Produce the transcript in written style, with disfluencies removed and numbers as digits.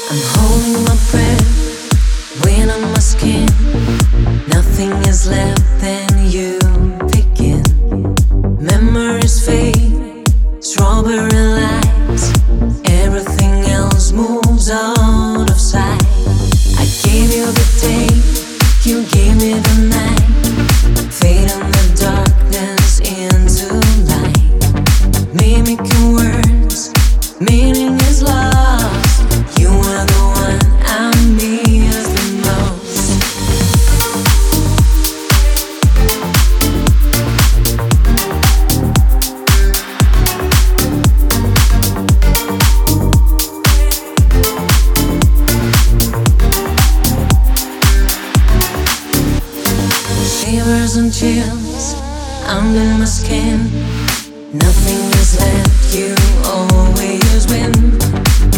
I'm holding my breath, weighing on my skin. Nothing is left, then you begin. Memories fade, strawberry lights. Everything else moves out of sight. I gave you the day, you gave me the night. Fading the darkness into light. Mimicking words, meaning is lost. You are the one I miss the most. Shivers and chills under my skin. Nothing is left, you always win.